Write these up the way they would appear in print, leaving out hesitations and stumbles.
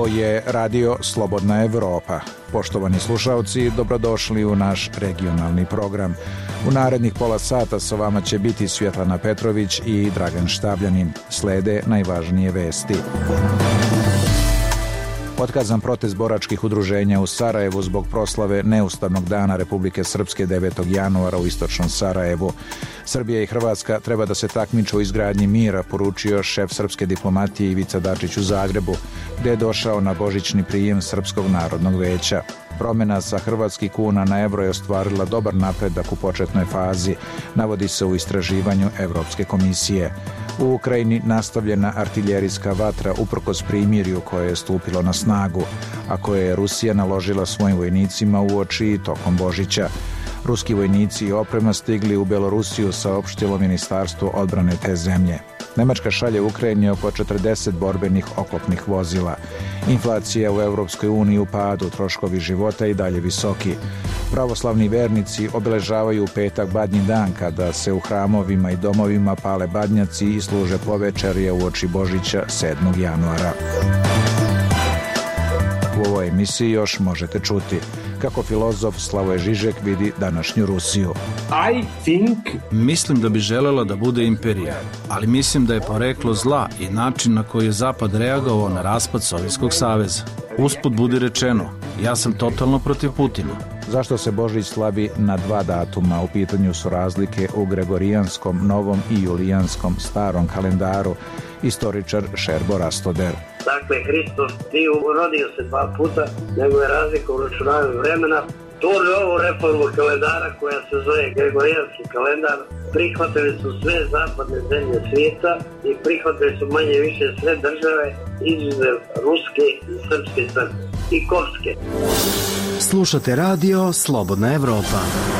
Ovo je Radio Slobodna Evropa. Poštovani slušalci, dobrodošli u naš regionalni program. U narednih pola sata sa vama će biti Svjetlana Petrović i Dragan Štabljanin. Slede najvažnije vesti. Otkazan protest boračkih udruženja u Sarajevu zbog proslave Neustavnog dana Republike Srpske 9. januara u istočnom Sarajevu. Srbija i Hrvatska treba da se takmiče u izgradnji mira, poručio šef srpske diplomatije Ivica Dačić u Zagrebu, gde je došao na božićni prijem Srpskog narodnog veća. Promjena sa hrvatskih kuna na evro je ostvarila dobar napredak u početnoj fazi, navodi se u istraživanju Evropske komisije. U Ukrajini nastavljena artiljerijska vatra uprkos primirju koje je stupilo na snagu, a koje je Rusija naložila svojim vojnicima uoči i tokom Božića. Ruski vojnici i oprema stigli u Belorusiju, saopštilo Ministarstvo odbrane te zemlje. Nemačka šalje Ukrajini oko 40 borbenih oklopnih vozila. Inflacija u Europskoj uniji u padu, troškovi života i dalje visoki. Pravoslavni vernici obeležavaju u petak Badnji dan, kada se u hramovima i domovima pale badnjaci i služe povečerje uoči Božića 7. januara. U ovoj emisiji još možete čuti kako filozof Slavoj Žižek vidi današnju Rusiju. Mislim da bi želela da bude imperija, ali mislim da je poreklo zla i način na koji je Zapad reagovao na raspad Sovjetskog saveza. Usput budi rečeno, ja sam totalno protiv Putina. Zašto se Božić slavi na dva datuma? U pitanju su razlike u Gregorijanskom, Novom i Julijanskom starom kalendaru, istoričar Šerbo Rastoder. Dakle, Hristos nije rodio se dva puta, nego je razlika u računavanju vremena. Tu ovu reformu kalendara koja se zove Gregorijanski kalendar prihvatili su sve zapadne zemlje svijeta i prihvatili su manje više sve države, izuzev ruske i srpske crkve i kopske. Slušate radio Slobodna Evropa.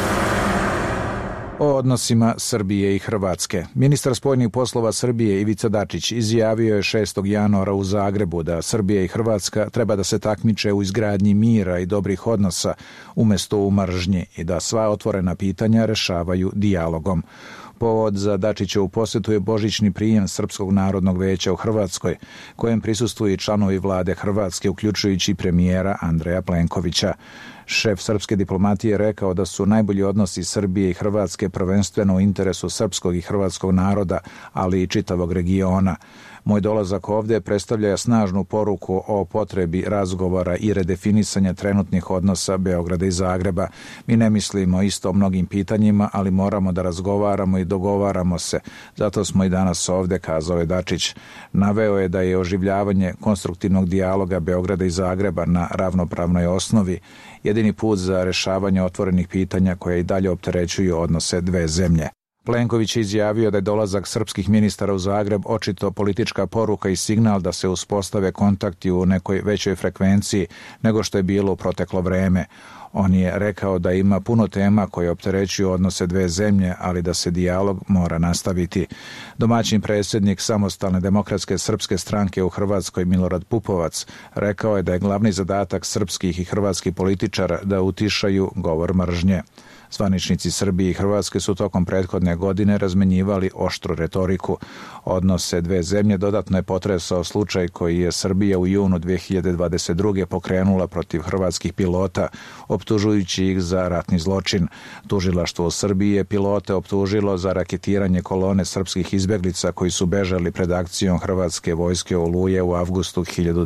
O odnosima Srbije i Hrvatske. Ministar spoljnih poslova Srbije Ivica Dačić izjavio je 6. januara u Zagrebu da Srbija i Hrvatska treba da se takmiče u izgradnji mira i dobrih odnosa umjesto u mržnji i da sva otvorena pitanja rešavaju dijalogom. Povod za Dačićevu posjetu je božićni prijem Srpskog narodnog veća u Hrvatskoj, kojem prisustvuju i članovi vlade Hrvatske, uključujući premijera Andreja Plenkovića. Šef srpske diplomatije rekao da su najbolji odnosi Srbije i Hrvatske prvenstveno u interesu srpskog i hrvatskog naroda, ali i čitavog regiona. Moj dolazak ovdje predstavlja snažnu poruku o potrebi razgovora i redefinisanja trenutnih odnosa Beograda i Zagreba. Mi ne mislimo isto o mnogim pitanjima, ali moramo da razgovaramo i dogovaramo se. Zato smo i danas ovdje, kazao je Dačić. Naveo je da je oživljavanje konstruktivnog dijaloga Beograda i Zagreba na ravnopravnoj osnovi jedini put za rešavanje otvorenih pitanja koje i dalje opterećuju odnose dve zemlje. Plenković je izjavio da je dolazak srpskih ministara u Zagreb očito politička poruka i signal da se uspostave kontakti u nekoj većoj frekvenciji nego što je bilo u proteklo vreme. On je rekao da ima puno tema koje opterećuju odnose dve zemlje, ali da se dijalog mora nastaviti. Domaćin predsjednik Samostalne demokratske srpske stranke u Hrvatskoj Milorad Pupovac rekao je da je glavni zadatak srpskih i hrvatskih političara da utišaju govor mržnje. Zvaničnici Srbije i Hrvatske su tokom prethodne godine razmenjivali oštru retoriku. Odnose dve zemlje dodatno je potresao slučaj koji je Srbija u junu 2022. pokrenula protiv hrvatskih pilota, optužujući ih za ratni zločin. Tužilaštvo u Srbiji je pilote optužilo za raketiranje kolone srpskih izbeglica koji su bežali pred akcijom hrvatske vojske Oluje u avgustu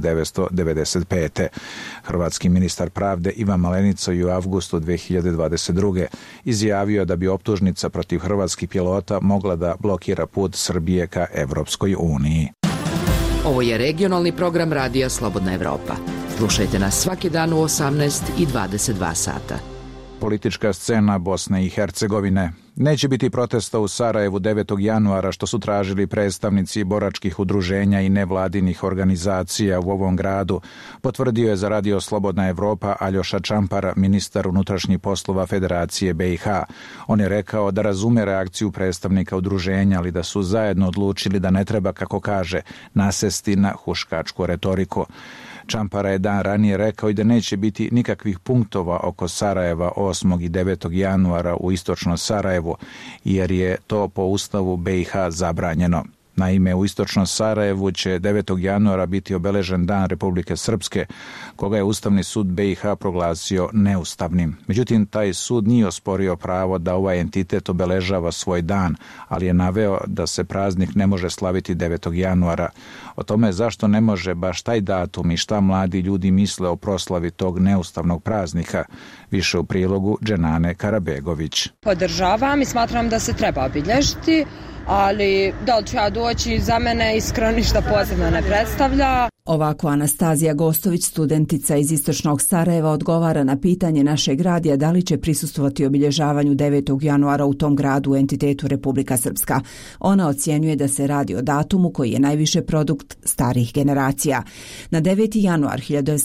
1995. Hrvatski ministar pravde Ivan Malenica je u avgustu 2022. izjavio da bi optužnica protiv hrvatskih pilota mogla da blokira put Srbije ka Evropskoj uniji. Ovo je regionalni program Radija Slobodna Evropa. Slušajte nas svaki dan u 18 i 22 sata. Politička scena Bosne i Hercegovine. Neće biti protesta u Sarajevu 9. januara što su tražili predstavnici boračkih udruženja i nevladinih organizacija u ovom gradu, potvrdio je za Radio Slobodna Evropa Aljoša Čampar, ministar unutrašnjih poslova Federacije BiH. On je rekao da razume reakciju predstavnika udruženja, ali da su zajedno odlučili da ne treba, kako kaže, nasesti na huškačku retoriku. Čampara je dan ranije rekao i da neće biti nikakvih punktova oko Sarajeva 8. i 9. januara u istočnom Sarajevu, jer je to po Ustavu BiH zabranjeno. Naime, u istočnom Sarajevu će 9. januara biti obeležen Dan Republike Srpske, koga je Ustavni sud BiH proglasio neustavnim. Međutim, taj sud nije osporio pravo da ovaj entitet obeležava svoj dan, ali je naveo da se praznik ne može slaviti 9. januara. O tome zašto ne može baš taj datum i šta mladi ljudi misle o proslavi tog neustavnog praznika, više u prilogu Dženane Karabegović. Podržavam i smatram da se treba obilježiti, ali da li ću ja doći, za mene iskreno ništa posebno ne predstavlja. Ovako Anastazija Gostović, studentica iz istočnog Sarajeva, odgovara na pitanje našeg radija da li će prisustvovati obilježavanju 9. januara u tom gradu u entitetu Republika Srpska. Ona ocjenjuje da se radi o datumu koji je najviše produkt starih generacija. Na 9. januar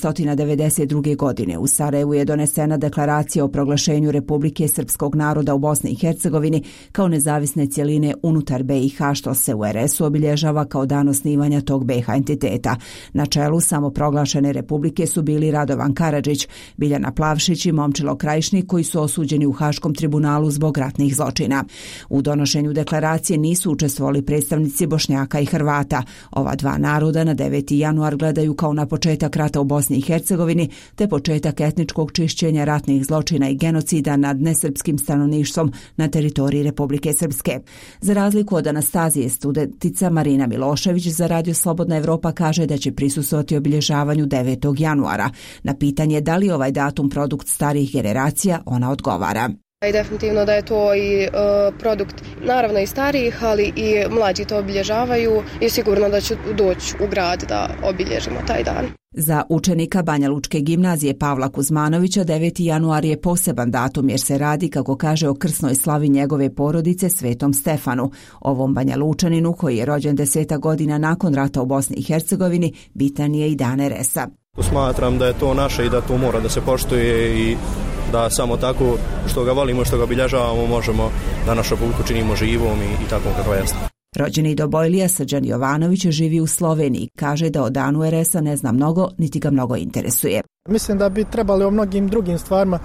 1992. godine u Sarajevu je donesena deklaracija o proglašenju Republike Srpskog naroda u Bosni i Hercegovini kao nezavisne cjeline unutar BiH, što se u RS-u obilježava kao dan osnivanja tog BiH entiteta. Na čelu samoproglašene republike su bili Radovan Karadžić, Biljana Plavšić i Momčilo Krajišnik, koji su osuđeni u Haškom tribunalu zbog ratnih zločina. U donošenju deklaracije nisu učestvovali predstavnici Bošnjaka i Hrvata. Ova dva naroda na 9. januar gledaju kao na početak rata u Bosni i Hercegovini te početak etničkog čišćenja ratnih zločina i genocida nad nesrpskim stanovništvom na teritoriji Republike Srpske. Za razliku od Anastazije, studentica Marina Milošević za Radio Slobodna Evropa kaže da će prisustvovati obilježavanju 9. januara. Na pitanje da li ovaj datum produkt starih generacija, ona odgovara. I definitivno da je to i produkt naravno i starijih, ali i mlađi to obilježavaju i sigurno da ću doći u grad da obilježimo taj dan. Za učenika Banja Lučke gimnazije Pavla Kuzmanovića 9. januar je poseban datum jer se radi, kako kaže, o krsnoj slavi njegove porodice Svetom Stefanu. Ovom Banja Lučaninu, koji je rođen 10 godina nakon rata u Bosni i Hercegovini, bitan je i dan RS-a. Smatram da je to naše i da to mora da se poštuje i da samo tako što ga volimo, što ga obilježavamo, možemo da našu republiku činimo živom i tako kakva jeste. Rođeni Dobojlija Srđan Jovanović živi u Sloveniji. Kaže da o danu RS-a ne zna mnogo, niti ga mnogo interesuje. Mislim da bi trebali o mnogim drugim stvarima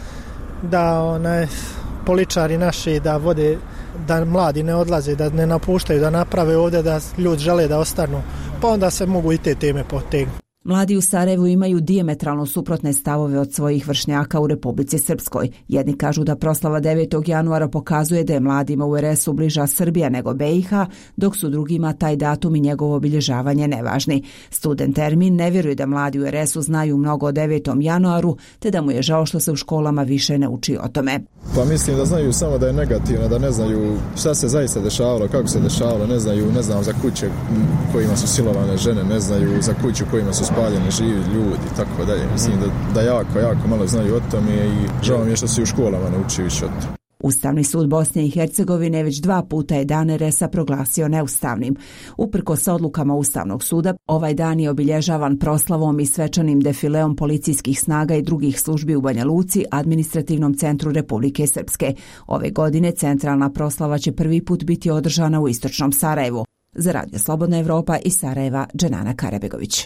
da političari naši da vode, da mladi ne odlaze, da ne napuštaju, da naprave ovdje, da ljudi žele da ostanu, pa onda se mogu i te teme potegnuti. Mladi u Sarajevu imaju dijametralno suprotne stavove od svojih vršnjaka u Republici Srpskoj. Jedni kažu da proslava 9. januara pokazuje da je mladima u RS-u bliža Srbija nego BiH, dok su drugima taj datum i njegovo obilježavanje nevažni. Student Ermin ne vjeruje da mladi u RS-u znaju mnogo o 9. januaru, te da mu je žao što se u školama više ne uči o tome. Pa mislim da znaju samo da je negativno, da ne znaju šta se zaista dešavalo, kako se dešavalo, ne znaju za kuće kojima su silovane žene, ne znaju za kuću kojima su spaljeni živi ljudi i tako dalje. Mislim da jako malo znaju o tome i žao mi je što se u školama ne uči više o tome. Ustavni sud Bosne i Hercegovine već 2 puta je dan RS-a proglasio neustavnim. Uprkos odlukama Ustavnog suda, ovaj dan je obilježavan proslavom i svečanim defileom policijskih snaga i drugih službi u Banja Luci, administrativnom centru Republike Srpske. Ove godine centralna proslava će prvi put biti održana u istočnom Sarajevu. Za Radio Slobodna Evropa iz Sarajeva, Dženana Karabegović.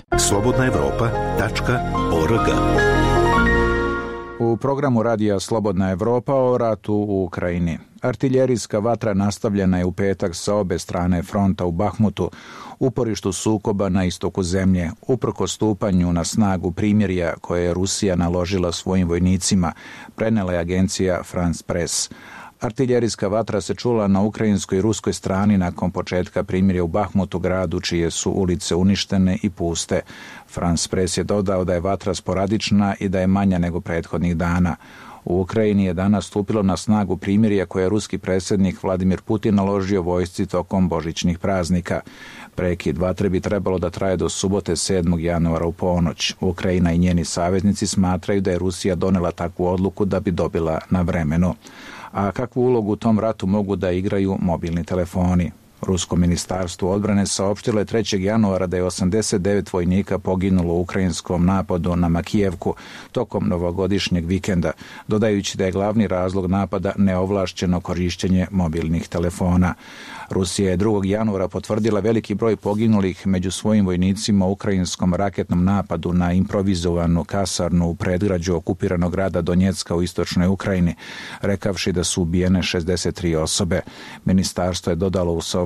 slobodnaevropa.org. U programu Radija Slobodna Evropa o ratu u Ukrajini. Artiljerijska vatra nastavljena je u petak sa obe strane fronta u Bahmutu, uporištu sukoba na istoku zemlje, uprkos stupanju na snagu primirja koje je Rusija naložila svojim vojnicima, prenela je agencija France Press. Artiljerijska vatra se čula na ukrajinskoj i ruskoj strani nakon početka primirja u Bahmutu, gradu čije su ulice uništene i puste. France Press je dodao da je vatra sporadična i da je manja nego prethodnih dana. U Ukrajini je danas stupilo na snagu primirje koje je ruski predsjednik Vladimir Putin naložio vojsci tokom božićnih praznika. Prekid vatre bi trebalo da traje do subote 7. januara u ponoć. Ukrajina i njeni saveznici smatraju da je Rusija donela takvu odluku da bi dobila na vremenu. A kakvu ulogu u tom ratu mogu da igraju mobilni telefoni? Rusko ministarstvo odbrane saopštilo je 3. januara da je 89 vojnika poginulo u ukrajinskom napadu na Makijevku tokom novogodišnjeg vikenda, dodajući da je glavni razlog napada neovlašćeno korišćenje mobilnih telefona. Rusija je 2. januara potvrdila veliki broj poginulih među svojim vojnicima u ukrajinskom raketnom napadu na improvizovanu kasarnu u predgrađu okupiranog grada Donjecka u istočnoj Ukrajini, rekavši da su ubijene 63 osobe. Ministarstvo je dodalo u saopštenju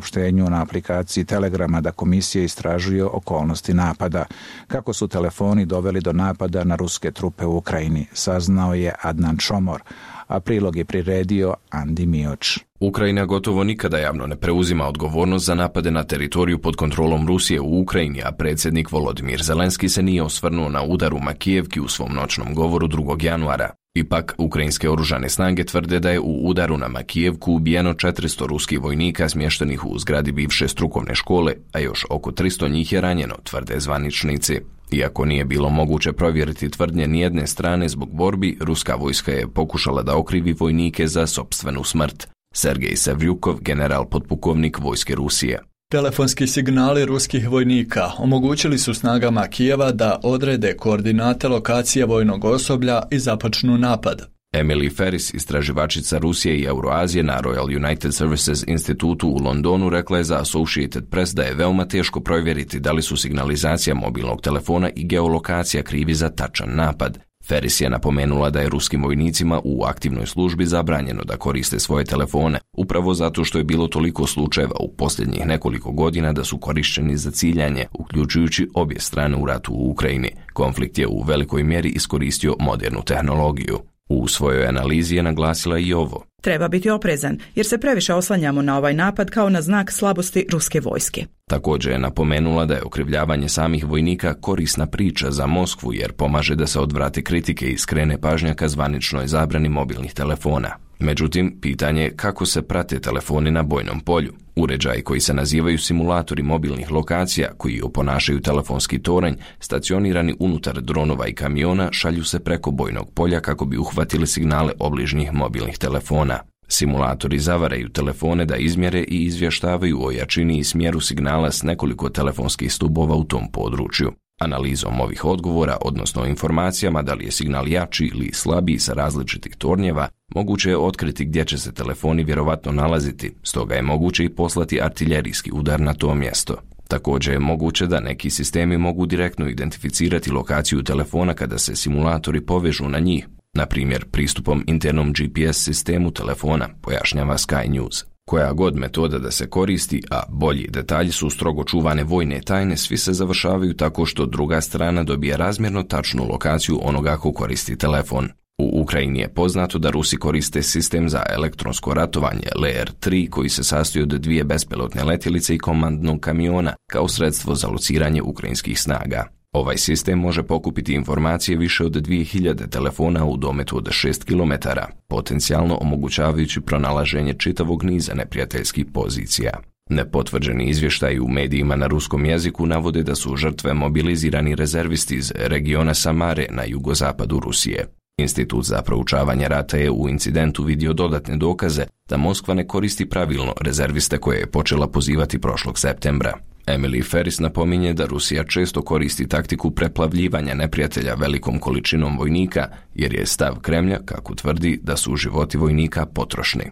saopštenju na aplikaciji Telegrama da komisija istražuje okolnosti napada. Kako su telefoni doveli do napada na ruske trupe u Ukrajini, saznao je Adnan Čomor, a prilog je priredio Andi Mioč. Ukrajina gotovo nikada javno ne preuzima odgovornost za napade na teritoriju pod kontrolom Rusije u Ukrajini, a predsjednik Volodimir Zelenski se nije osvrnuo na udar u Makijevki u svom noćnom govoru 2. januara. Ipak, ukrajinske oružane snage tvrde da je u udaru na Makijevku ubijeno 400 ruskih vojnika smještenih u zgradi bivše strukovne škole, a još oko 300 njih je ranjeno, tvrde zvaničnici. Iako nije bilo moguće provjeriti tvrdnje nijedne strane zbog borbi, ruska vojska je pokušala da okrivi vojnike za sopstvenu smrt. Sergej Sevljukov, general potpukovnik vojske Rusije. Telefonski signali ruskih vojnika omogućili su snagama Kijeva da odrede koordinate lokacije vojnog osoblja i započnu napad. Emily Ferris, istraživačica Rusije i Euroazije na Royal United Services institutu u Londonu, rekla je za Associated Press da je veoma teško provjeriti da li su signalizacija mobilnog telefona i geolokacija krivi za tačan napad. Ferris je napomenula da je ruskim vojnicima u aktivnoj službi zabranjeno da koriste svoje telefone, upravo zato što je bilo toliko slučajeva u posljednjih nekoliko godina da su korišćeni za ciljanje, uključujući obje strane u ratu u Ukrajini. Konflikt je u velikoj mjeri iskoristio modernu tehnologiju. U svojoj analizi je naglasila i ovo. Treba biti oprezan, jer se previše oslanjamo na ovaj napad kao na znak slabosti ruske vojske. Također je napomenula da je okrivljavanje samih vojnika korisna priča za Moskvu, jer pomaže da se odvrate kritike i skrene pažnja ka zvaničnoj zabrani mobilnih telefona. Međutim, pitanje je kako se prate telefoni na bojnom polju. Uređaji koji se nazivaju simulatori mobilnih lokacija, koji oponašaju telefonski toranj, stacionirani unutar dronova i kamiona, šalju se preko bojnog polja kako bi uhvatili signale obližnjih mobilnih telefona. Simulatori zavaraju telefone da izmjere i izvještavaju o jačini i smjeru signala s nekoliko telefonskih stubova u tom području. Analizom ovih odgovora, odnosno informacijama da li je signal jači ili slabiji sa različitih tornjeva, moguće je otkriti gdje će se telefoni vjerovatno nalaziti, stoga je moguće i poslati artiljerijski udar na to mjesto. Također je moguće da neki sistemi mogu direktno identificirati lokaciju telefona kada se simulatori povežu na njih, na primjer pristupom internom GPS sistemu telefona, pojašnjava Sky News. Koja god metoda da se koristi, a bolji detalji su strogo čuvane vojne tajne, svi se završavaju tako što druga strana dobije razmjerno tačnu lokaciju onoga ko koristi telefon. U Ukrajini je poznato da Rusi koriste sistem za elektronsko ratovanje Lear 3 koji se sastoji od 2 bespilotne letjelice i komandnog kamiona kao sredstvo za lociranje ukrajinskih snaga. Ovaj sistem može pokupiti informacije više od 2000 telefona u dometu od 6 km, potencijalno omogućavajući pronalaženje čitavog niza neprijateljskih pozicija. Nepotvrđeni izvještaji u medijima na ruskom jeziku navode da su žrtve mobilizirani rezervisti iz regiona Samare na jugozapadu Rusije. Institut za proučavanje rata je u incidentu vidio dodatne dokaze da Moskva ne koristi pravilno rezerviste koje je počela pozivati prošlog septembra. Emily Ferris napominje da Rusija često koristi taktiku preplavljivanja neprijatelja velikom količinom vojnika, jer je stav Kremlja, kako tvrdi, da su životi vojnika potrošni.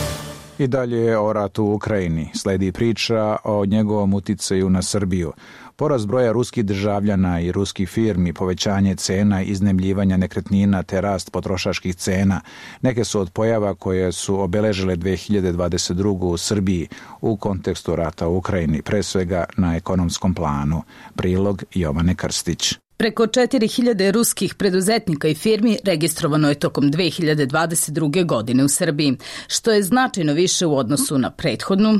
I dalje je o ratu u Ukrajini. Sledi priča o njegovom uticaju na Srbiju. Porast broja ruskih državljana i ruskih firmi, povećanje cena, iznajmljivanja nekretnina te rast potrošačkih cena neke su od pojava koje su obeležile 2022. u Srbiji u kontekstu rata u Ukrajini, pre svega na ekonomskom planu. Prilog Jovane Krstić. Preko 4000 ruskih preduzetnika i firmi registrovano je tokom 2022. godine u Srbiji, što je značajno više u odnosu na prethodnu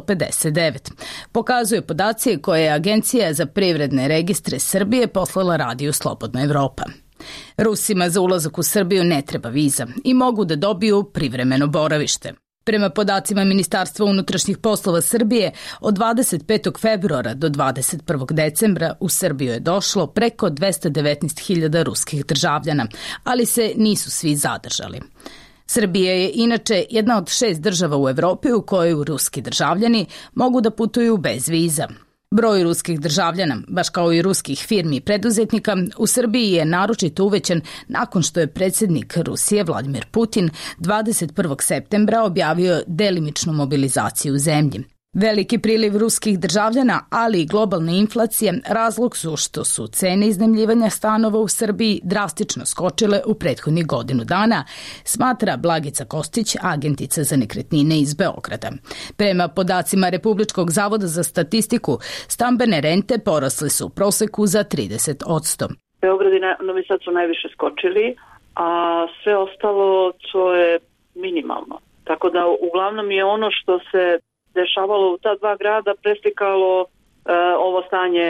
159. Pokazuje podaci koje je Agencija za privredne registre Srbije poslala Radiju Slobodna Evropa. Rusima za ulazak u Srbiju ne treba viza i mogu da dobiju privremeno boravište. Prema podacima Ministarstva unutrašnjih poslova Srbije, od 25. februara do 21. decembra u Srbiju je došlo preko 219.000 ruskih državljana, ali se nisu svi zadržali. Srbija je inače jedna od 6 država u Evropi u kojoj ruski državljani mogu da putuju bez viza. Broj ruskih državljana, baš kao i ruskih firmi i preduzetnika, u Srbiji je naročito uvećan nakon što je predsjednik Rusije Vladimir Putin 21. septembra objavio delimičnu mobilizaciju u zemlji. Veliki priliv ruskih državljana, ali i globalne inflacije razlog su što su cene iznajmljivanja stanova u Srbiji drastično skočile u prethodnih godinu dana, smatra Blagica Kostić, agentica za nekretnine iz Beograda. Prema podacima Republičkog zavoda za statistiku, stambene rente porasle su u proseku za 30%. Beograd i Novi Sad su najviše skočili, a sve ostalo to je minimalno. Tako da uglavnom je ono što se dešavalo u ta dva grada preslikalo ovo stanje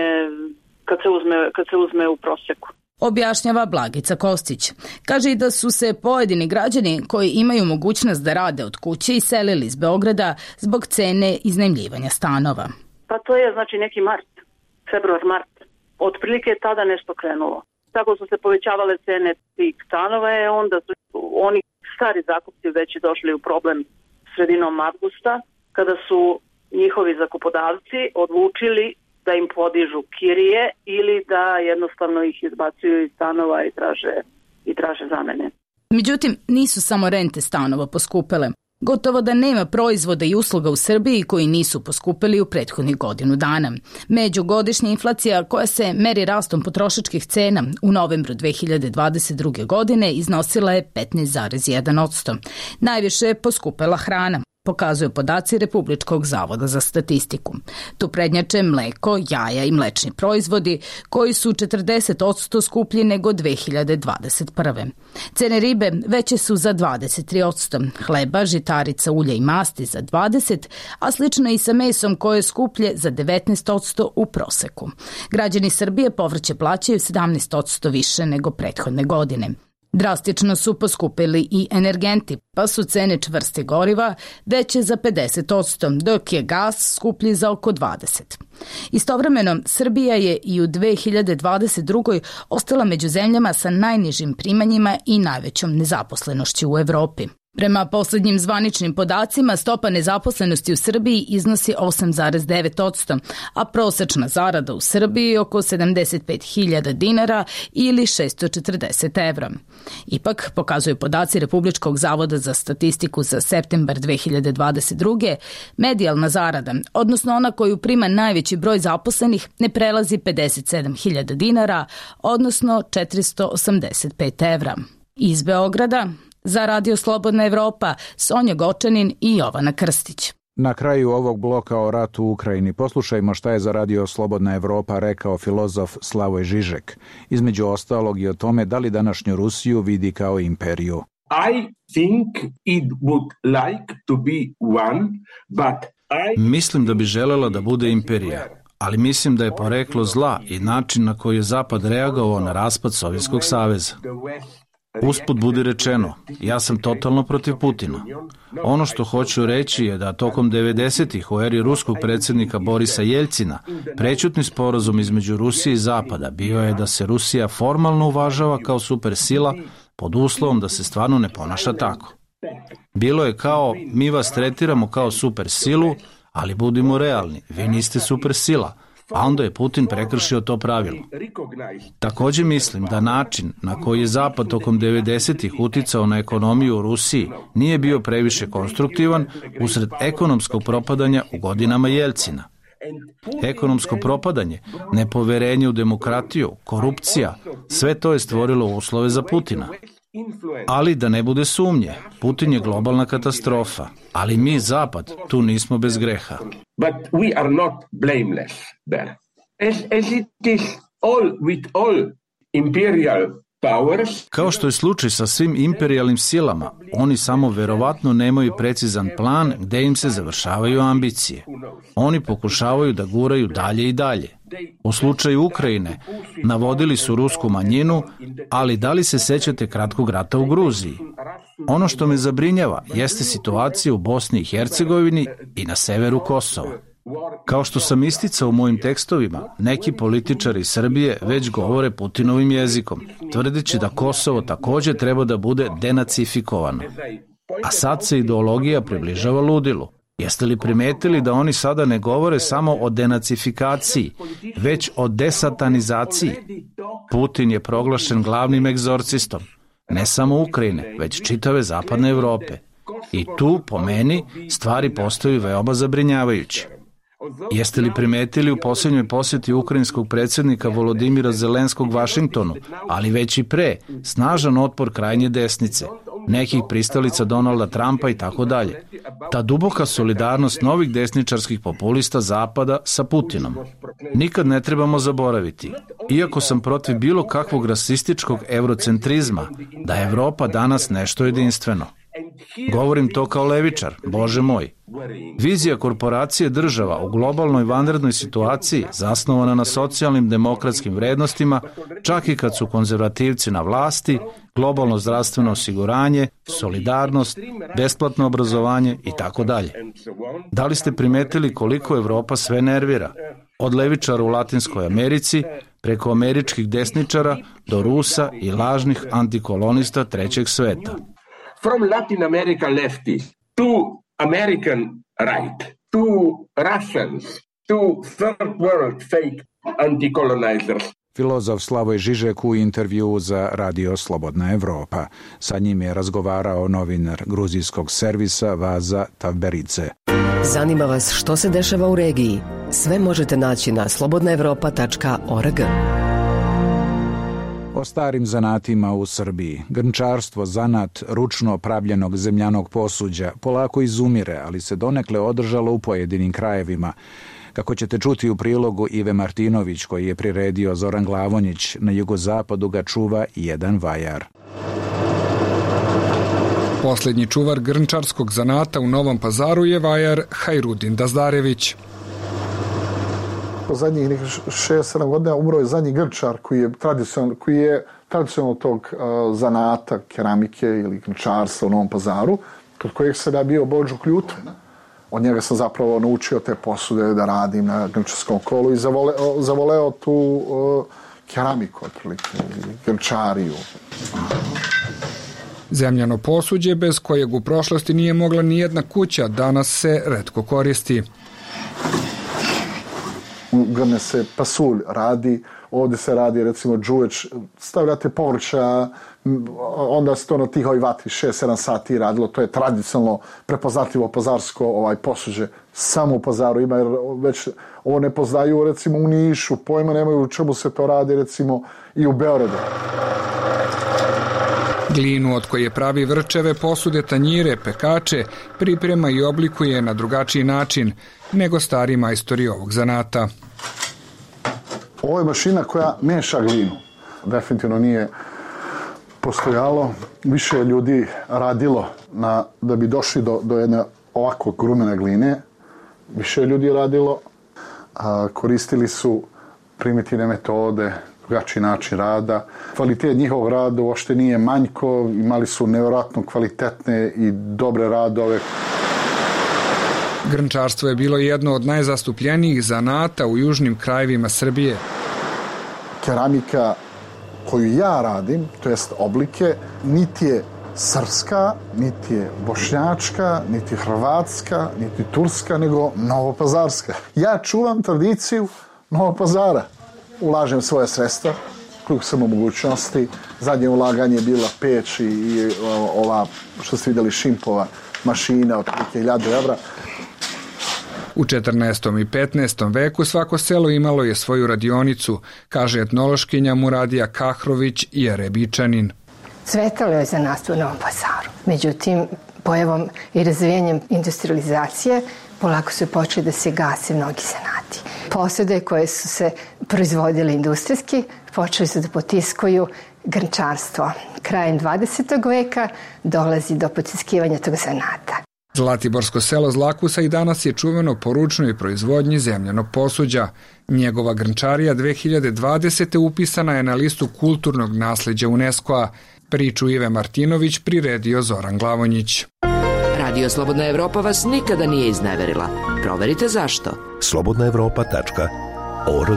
kad se uzme u proseku. Objašnjava Blagica Kostić. Kaže i da su se pojedini građani koji imaju mogućnost da rade od kuće iselili iz Beograda zbog cene iznajmljivanja stanova. Pa to je znači neki februar-mart. Otprilike je tada nešto krenulo. Tako su se povećavale cene tih stanova, onda su oni stari zakupci već došli u problem sredinom avgusta, kada su njihovi zakupodavci odlučili da im podižu kirije ili da jednostavno ih izbacuju iz stanova i traže zamene. Međutim, nisu samo rente stanova poskupele. Gotovo da nema proizvoda i usluga u Srbiji koji nisu poskupili u prethodnih godinu dana. Međugodišnja inflacija koja se meri rastom potrošačkih cena u novembru 2022. godine iznosila je 15,1%. Najviše je poskupela hrana, pokazuju podaci Republičkog zavoda za statistiku. Tu prednjače mleko, jaja i mlečni proizvodi koji su 40% skuplji nego 2021. Cene ribe veće su za 23%, hleba, žitarica, ulja i masti za 20%, a slično i sa mesom koje je skuplje za 19% u proseku. Građani Srbije povrće plaćaju 17% više nego prethodne godine. Drastično su poskupili i energenti, pa su cene čvrstih goriva veće za 50%, dok je gas skuplji za oko 20%. Istovremeno, Srbija je i u 2022. ostala među zemljama sa najnižim primanjima i najvećom nezaposlenošću u Evropi. Prema poslednjim zvaničnim podacima, stopa nezaposlenosti u Srbiji iznosi 8,9%, a prosečna zarada u Srbiji je oko 75.000 dinara ili 640 evra. Ipak, pokazuju podaci Republičkog zavoda za statistiku za septembar 2022. medijalna zarada, odnosno ona koju prima najveći broj zaposlenih, ne prelazi 57.000 dinara, odnosno 485 evra. Iz Beograda, za Radio Slobodna Evropa, Sonja Gočanin i Jovana Krstić. Na kraju ovog bloka o ratu u Ukrajini poslušajmo šta je za Radio Slobodna Evropa rekao filozof Slavoj Žižek. Između ostalog i o tome da li današnju Rusiju vidi kao imperiju. I think it would like to be one, but Mislim da bi želela da bude imperija, ali mislim da je poreklo zla i način na koji je Zapad reagovao na raspad Sovjetskog saveza. Usput budi rečeno, ja sam totalno protiv Putina. Ono što hoću reći je da tokom 90-ih u eri ruskog predsjednika Borisa Jeljcina prećutni sporazum između Rusije i Zapada bio je da se Rusija formalno uvažava kao supersila pod uslovom da se stvarno ne ponaša tako. Bilo je kao, mi vas tretiramo kao supersilu, ali budimo realni, vi niste supersila. A onda je Putin prekršio to pravilo. Također mislim da način na koji je Zapad tokom 90-ih uticao na ekonomiju u Rusiji nije bio previše konstruktivan usred ekonomskog propadanja u godinama Jeljcina. Ekonomsko propadanje, nepoverenje u demokratiju, korupcija, sve to je stvorilo uslove za Putina. Ali da ne bude sumnje, Putin je globalna katastrofa, ali mi, Zapad, tu nismo bez greha. But we are not blameless there. As it is all with all imperial powers. Kao što je slučaj sa svim imperijalnim silama, oni samo verovatno nemaju precizan plan gde im se završavaju ambicije. Oni pokušavaju da guraju dalje i dalje. U slučaju Ukrajine navodili su rusku manjinu, ali da li se sećate kratkog rata u Gruziji? Ono što me zabrinjava jeste situacija u Bosni i Hercegovini i na severu Kosova. Kao što sam isticao u mojim tekstovima, neki političari Srbije već govore Putinovim jezikom, tvrdeći da Kosovo također treba da bude denacifikovano. A sad se ideologija približava ludilu. Jeste li primetili da oni sada ne govore samo o denacifikaciji, već o desatanizaciji? Putin je proglašen glavnim egzorcistom, ne samo Ukrajine, već čitave zapadne Evrope. I tu, po meni, stvari postaju veoma zabrinjavajuće. Jeste li primetili u posljednjoj posjeti ukrajinskog predsjednika Volodimira Zelenskog Vašingtonu, ali već i pre, snažan otpor krajnje desnice, nekih pristalica Donalda Trumpa i tako dalje. Ta duboka solidarnost novih desničarskih populista Zapada sa Putinom. Nikad ne trebamo zaboraviti, iako sam protiv bilo kakvog rasističkog eurocentrizma, da je Evropa danas nešto jedinstveno. Govorim to kao levičar, Bože moj. Vizija korporacije država u globalnoj vanrednoj situaciji zasnovana na socijalnim demokratskim vrednostima, čak i kad su konzervativci na vlasti, globalno zdravstveno osiguranje, solidarnost, besplatno obrazovanje i tako dalje. Da li ste primetili koliko Evropa sve nervira? Od levičara u Latinskoj Americi, preko američkih desničara do Rusa i lažnih antikolonista trećeg sveta. From Latin America leftists to American right, to Russians, to third world fake anti-colonizers. Filozof Slavoj Žižek u intervju za Radio Slobodna Evropa. Sa njim je razgovarao novinar gruzijskog servisa Vaza Tavberice. Zanima vas što se dešava u regiji? Sve možete naći na slobodnaevropa.org. O starim zanatima u Srbiji. Grnčarstvo, zanat ručno pravljenog zemljanog posuđa, polako izumire, ali se donekle održalo u pojedinim krajevima. Kako ćete čuti u prilogu, Ive Martinović, koji je priredio Zoran Glavonjić, na jugozapadu ga čuva jedan vajar. Posljednji čuvar grnčarskog zanata u Novom Pazaru je vajar Hajrudin Dazdarević. Zadnjih 6-7 godina umro je zadnji grnčar koji je tradicionalno tog zanata, keramike ili grnčarstva u Novom Pazaru, kod kojeg sam ja bio Bođo Kljuta. Od njega sam zapravo naučio te posude da radim na grnčarskom kolu i zavoleo tu keramiku, otprilike, grnčariju. Zemljano posuđe, bez kojeg u prošlosti nije mogla ni jedna kuća, danas se retko koristi. Grne se pasulj radi, ovdje se radi recimo džuveč, stavljate povrća, onda se to na tihoj vatri 6-7 sati radilo, to je tradicionalno prepoznatljivo pazarsko posuđe, samo u Pazaru ima, jer već ovo ne poznaju recimo u Nišu, pojma nemaju u čemu se to radi recimo i u Beogradu. Glinu od koje pravi vrčeve, posude, tanjire, pekače, priprema i oblikuje na drugačiji način nego stari majstori ovog zanata. Ovo je mašina koja meša glinu. Definitivno nije postojalo. Više ljudi radilo da bi došli do jedne ovako grumene gline. Više ljudi radilo. Koristili su primitivne metode, drugačiji način rada. Kvalitet njihovog rada uopšte nije manjko, imali su nevjerojatno kvalitetne i dobre radove. Grnčarstvo je bilo jedno od najzastupljenijih zanata u južnim krajevima Srbije. Keramika koju ja radim, to jest oblike, niti je srpska, niti je bošnjačka, niti hrvatska, niti turska, nego novopazarska. Ja čuvam tradiciju Novog Pazara. Ulažem svoje sredstva, koliko sam u mogućnosti. Zadnje ulaganje je bila peć i ova, što ste vidjeli, Šimpova mašina od 1000 evra. U 14. i 15. veku svako selo imalo je svoju radionicu, kaže etnološkinja Muradija Kahrović i Jerebičanin. Cvetalo je zanatstvo u Novom Pazaru. Međutim, pojavom i razvijanjem industrializacije polako su počeli da se gase mnogi zanati. Posude koje su se proizvodile industrijski počeli su da potiskuju grnčarstvo. Krajem 20. veka dolazi do potiskivanja tog zanata. Zlatiborsko selo Zlakusa i danas je čuveno po ručnoj proizvodnji zemljanog posuđa. Njegova grnčarija 2020. upisana je na listu kulturnog nasleđa UNESCO-a. Priču Ive Martinović priredio Zoran Glavonjić. Radio Slobodna Evropa vas nikada nije izneverila. Proverite zašto. slobodnaevropa.org.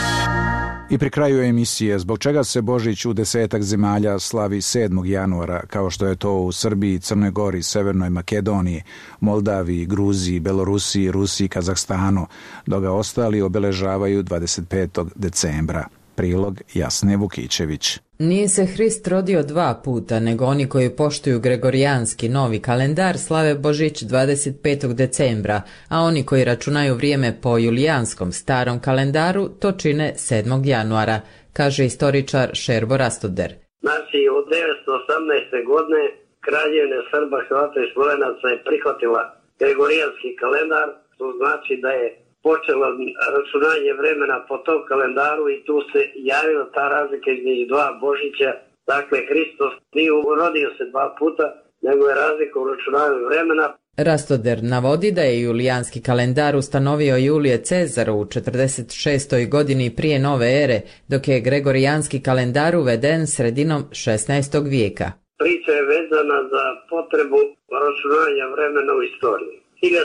I pri kraju emisije, zbog čega se Božić u 10 zemalja slavi 7. januara, kao što je to u Srbiji, Crnoj Gori, Severnoj Makedoniji, Moldaviji, Gruziji, Belorusiji, Rusiji, Kazahstanu, dok ga ostali obeležavaju 25. decembra. Prilog Jasne Vukićević. Nije se Hrist rodio 2 puta, nego oni koji poštuju gregorijanski novi kalendar slave Božić 25. decembra, a oni koji računaju vrijeme po julijanskom starom kalendaru to čine 7. januara, kaže istoričar Šerbo Rastoder. Znači, od 1918. godine Kraljevina Srba, Hrvata i Slovenaca je prihvatila gregorijanski kalendar, to znači da je počelo računanje vremena po tom kalendaru i tu se javila ta razlika između 2 Božića. Dakle, Hristos nije rodio se 2 puta, nego je razlika u računanju vremena. Rastoder navodi da je julijanski kalendar ustanovio Julije Cezar u 46. godini prije nove ere, dok je gregorijanski kalendar uveden sredinom 16. vijeka. Priča je vezana za potrebu računanja vremena u istoriji.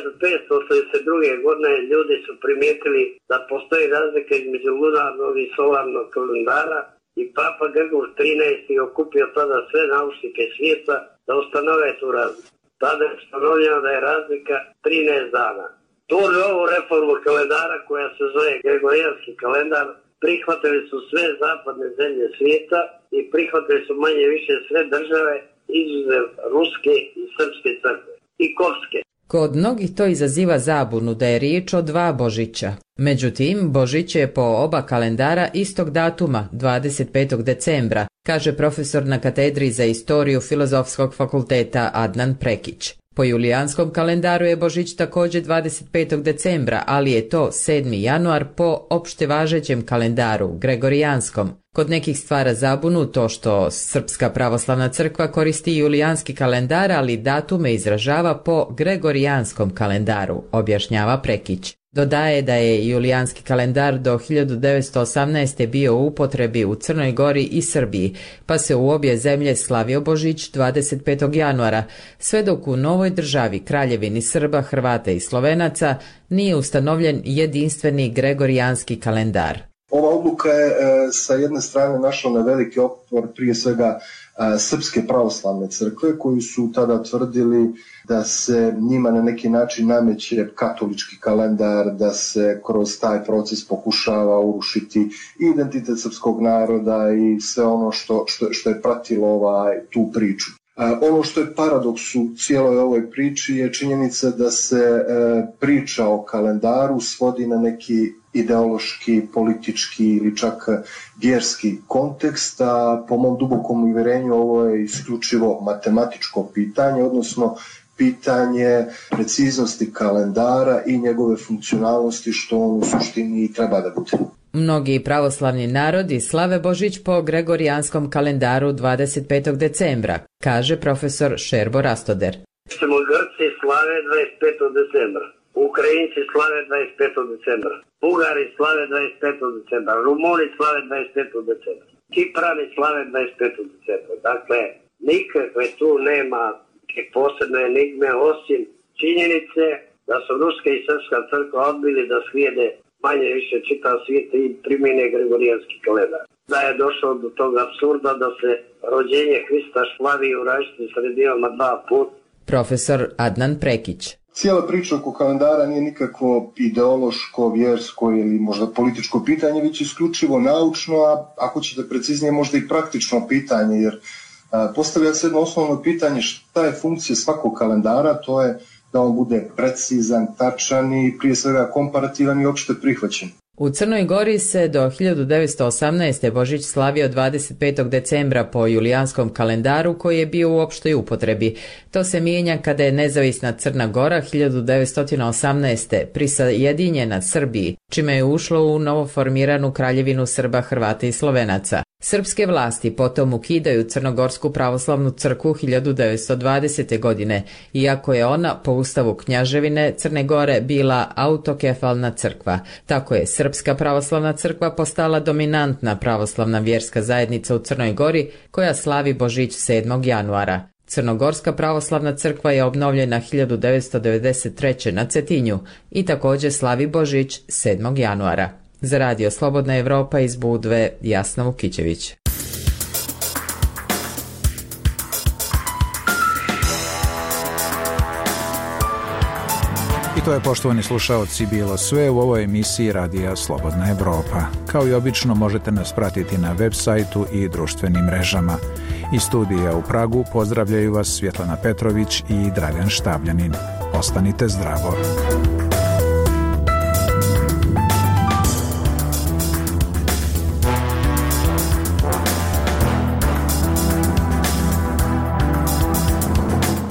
1582. godine ljudi su primijetili da postoji razlika između lunarnog i solarnog kalendara i Papa Grgur XIII. Okupio tada sve naučnike svijeta da ustanove tu razliku. Tada je ustanovljeno da je razlika 13 dana. Tu novu reformu kalendara koja se zove gregorijanski kalendar prihvatili su sve zapadne zemlje svijeta i prihvatili su manje više sve države izuzev ruske i srpske crkve i kopske. Kod mnogih to izaziva zabunu da je riječ o 2 Božića. Međutim, Božić je po oba kalendara istog datuma, 25. decembra, kaže profesor na katedri za istoriju Filozofskog fakulteta Adnan Prekić. Po julijanskom kalendaru je Božić također 25. decembra, ali je to 7. januar po opšte važećem kalendaru, gregorijanskom. Kod nekih stvara zabunu to što Srpska pravoslavna crkva koristi julijanski kalendar, ali datume izražava po gregorijanskom kalendaru, objašnjava Prekić. Dodaje da je julijanski kalendar do 1918. bio u upotrebi u Crnoj Gori i Srbiji, pa se u obje zemlje slavio Božić 25. januara, sve dok u novoj državi Kraljevini Srba, Hrvata i Slovenaca nije ustanovljen jedinstveni gregorijanski kalendar. Ova odluka je sa jedne strane našla na veliki otpor prije svega Srpske pravoslavne crkve koji su tada tvrdili da se njima na neki način nameće katolički kalendar, da se kroz taj proces pokušava urušiti identitet srpskog naroda i sve ono što je pratilo tu priču. Ono što je paradoks u cijeloj ovoj priči je činjenica da se priča o kalendaru svodi na neki ideološki, politički ili čak vjerski kontekst, a po mom dubokom uvjerenju ovo je isključivo matematičko pitanje, odnosno pitanje preciznosti kalendara i njegove funkcionalnosti što on u suštini i treba da bude. Mnogi pravoslavni narodi slave Božić po gregorijanskom kalendaru 25. decembra, kaže profesor Šerbo Rastoder. Grci slave 25. decembra, Ukrajinci slave 25. decembra, Bugari slave 25. decembra, Rumuni slave 25. decembra, Kiprani slave 25. decembra. Dakle, nikakve tu nema posebne enigme osim činjenice da su ruska i srpska crkva odbili da slijede manje više čitav svijet i primjene gregorijanski kalendar. Da je došlo do tog apsurda da se rođenje Hrista slavi u različitim sredinama 2 puta. Profesor Adnan Prekić. Cijela priča oko kalendara nije nikakvo ideološko, vjersko ili možda političko pitanje, već isključivo naučno, a ako ćete preciznije možda i praktično pitanje, jer postavlja se jedno osnovno pitanje šta je funkcija svakog kalendara, to je da on bude precizan, tačan i prije svega komparativan i opšte prihvaćen. U Crnoj Gori se do 1918. Božić slavio 25. decembra po julijanskom kalendaru koji je bio u opštoj upotrebi. To se mijenja kada je nezavisna Crna Gora 1918. prisajedinjena Srbiji, čime je ušlo u novoformiranu Kraljevinu Srba, Hrvata i Slovenaca. Srpske vlasti potom ukidaju Crnogorsku pravoslavnu crkvu 1920. godine, iako je ona po ustavu Knjaževine Crne Gore bila autokefalna crkva. Tako je Srpska pravoslavna crkva postala dominantna pravoslavna vjerska zajednica u Crnoj Gori koja slavi Božić 7. januara. Crnogorska pravoslavna crkva je obnovljena 1993. na Cetinju i također slavi Božić 7. januara. Za radio Slobodna Evropa iz Budve, Jasna Vukićević. To je, poštovani slušaoci, bilo sve u ovoj emisiji Radija Slobodna Evropa. Kao i obično možete nas pratiti na web sajtu i društvenim mrežama. Iz studija u Pragu pozdravljaju vas Svjetlana Petrović i Dragan Štabljanin. Ostanite zdravo.